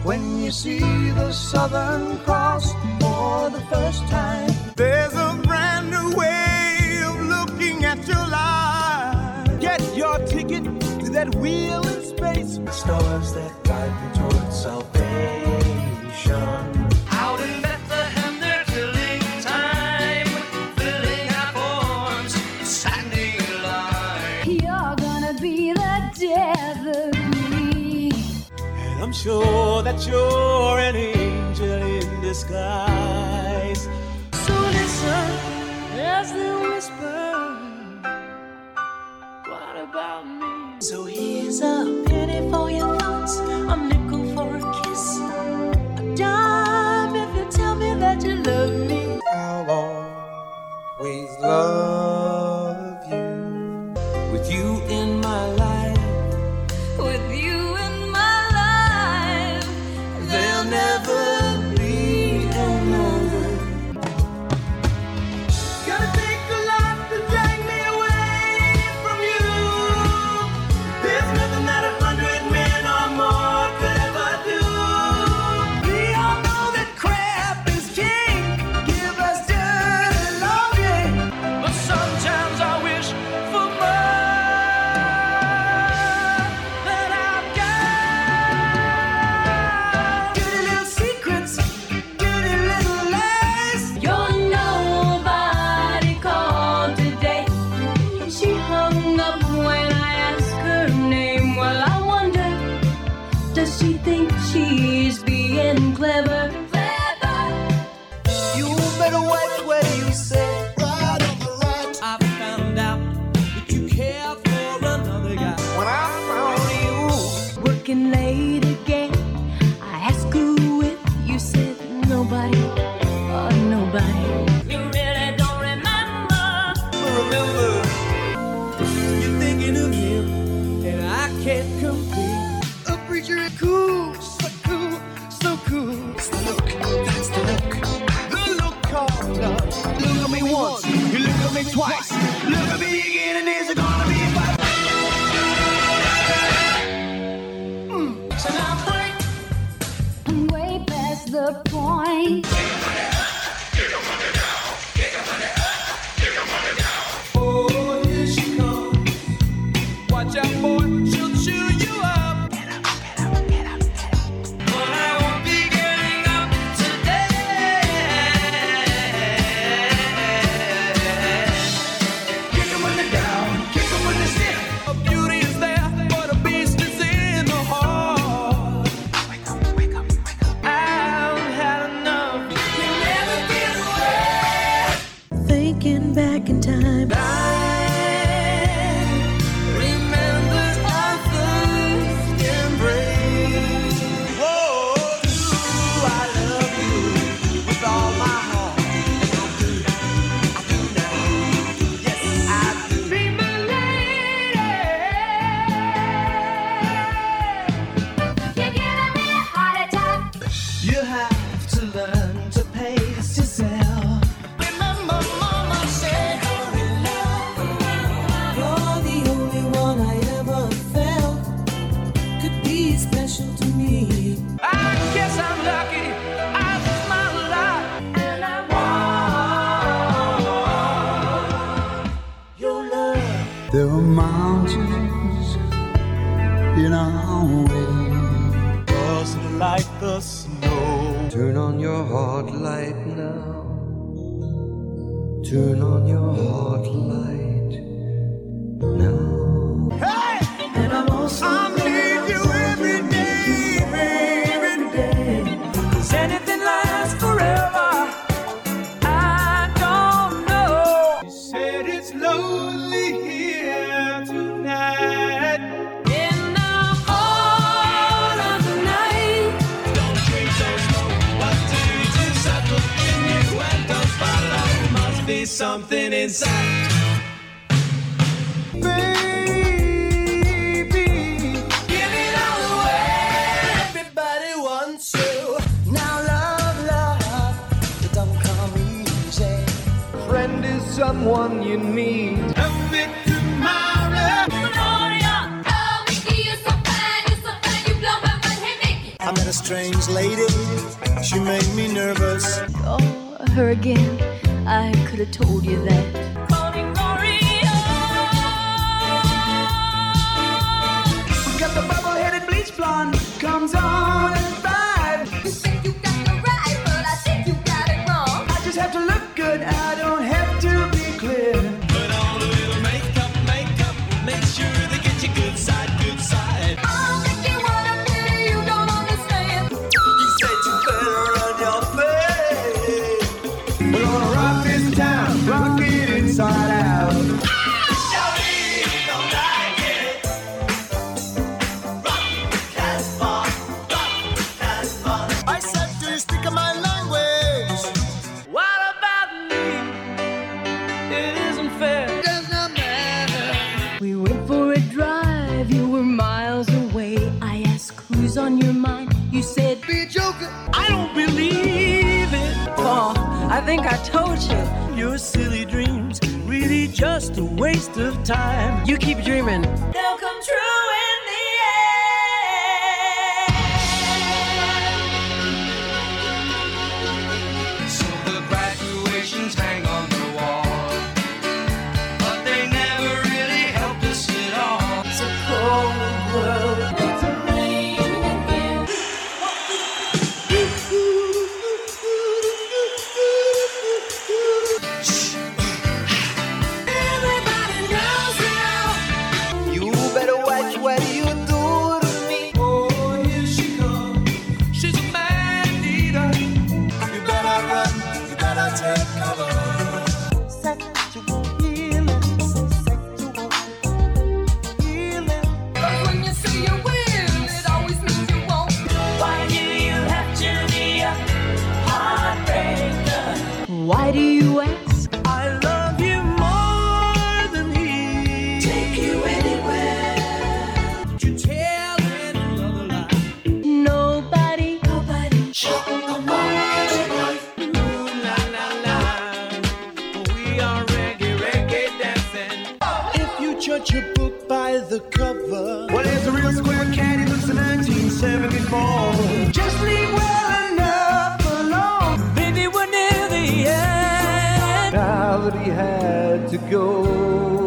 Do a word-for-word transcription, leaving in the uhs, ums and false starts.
when you see the Southern Cross for the first time. There's a brand new way of looking at your life. Get your ticket to that wheel in space. Stars that guide you towards salvation. Out in Bethlehem they're killing time, filling our forms, standing in line. You're gonna be the death of me. And I'm sure that you're an angel in disguise. So listen as they whisper, what about me? So here's a penny for your thoughts, a nickel for a kiss, a dime if you tell me that you love me. I'll always love you, with you in my life, With you in my life, there'll never be another. Gotta take a lot to drag me away from you. There's nothing that a hundred men or more could ever do. We all know that crap is king. Give us dirty loving, but sometimes I wish for more than I've got. Dirty little secrets, dirty little lies. you're nobody called today. She hung up when I asked her name. Well, I wonder, does she think she's being clever? Clever. You better watch what you say. Right on the right. I found out that you care for another guy. When I found you, Working late again. I asked who with, you said nobody, oh nobody. You really don't remember. remember, you're thinking of him, and I can't compete. A preacher is cool, so cool, so cool. It's the look, that's the look. The look called love. Look at me once, you look at me twice. Look at me again, and there's gonna be a fight. Mm. So now break. I'm way past the point. Oh, here she comes. Watch out, boy, she'll chew you up. Get up, get up, get up, get up. But I won't be getting up today. Kick 'em when they're down, kick 'em when they're sick. A beauty is there, but a beast is in the heart. Wake up, wake up, wake up. I've had enough. You never get away. Thinking back in time, I remember our first embrace. Oh, do I love you with all my heart? And I do, I do now. Yes, I do. Be my lady. You're giving me a heart attack. You have to learn to pace yourself. Remember, Mama said, "Hurry, love. You're the only one I ever felt could be special to me." I guess I'm lucky. I smile a lot, and I want your love. There are mountains in our way. Just like the snow. Turn on your heart light now. Turn on your heart light now. Hey! And I'm also I need you every day, baby. Does anything last forever? I don't know. You said it's lonely here tonight. In the heart of the night. Don't drink so slow. What do you do? Settle in you and don't follow. Must be something inside. Baby, give it all away. Everybody wants you. Now love, love, it don't come easy. Friend is someone you need. A bit tomorrow. Oh, Mickey, you're so fine, you're so fine, you blow my mind, hey Mickey. I met a strange lady. She made me nervous. Oh, her again. I could have told you that. Morning Gloria. We got the bubble-headed bleach blonde. Comes on at five. You think you got it right, but I think you got it wrong. I just have to look good. I don't have to be clear. Put on a little makeup, makeup. Make sure they get you good side, good side. I'm thinking what a pity you don't understand. You said you better run your face. We're gonna rock this town, rock it inside out. I said, do you speak my language? What about me? It isn't fair. Does not matter. We went for a drive, you were miles away. I asked who's on your mind. You said, Be a joker. I don't believe it. Oh, I think I told you. Your silly dreams, really just a waste of time. You keep dreaming. they'll come true in the So the graduations hang on the wall, but they never really helped us at all. It's a cold world. It's a rain again. Everybody knows now. You better watch what you do to me. Oh, here she comes. She's a man eater. You better run. You better take cover. Sexual healing. Sexual healing. When you say you will, it always means you won't. Why do you have to be a heartbreaker? Why do you ask? I love you more than he. Take you anywhere. You tell another lie. Nobody, nobody. Ooh, la, la, la. We are reggae, reggae dancing. If you judge a book by the cover, Well, it's a real square cat. He looks in nineteen seventy-four. Just leave well enough alone. Baby, we're near the end. now that he had to go.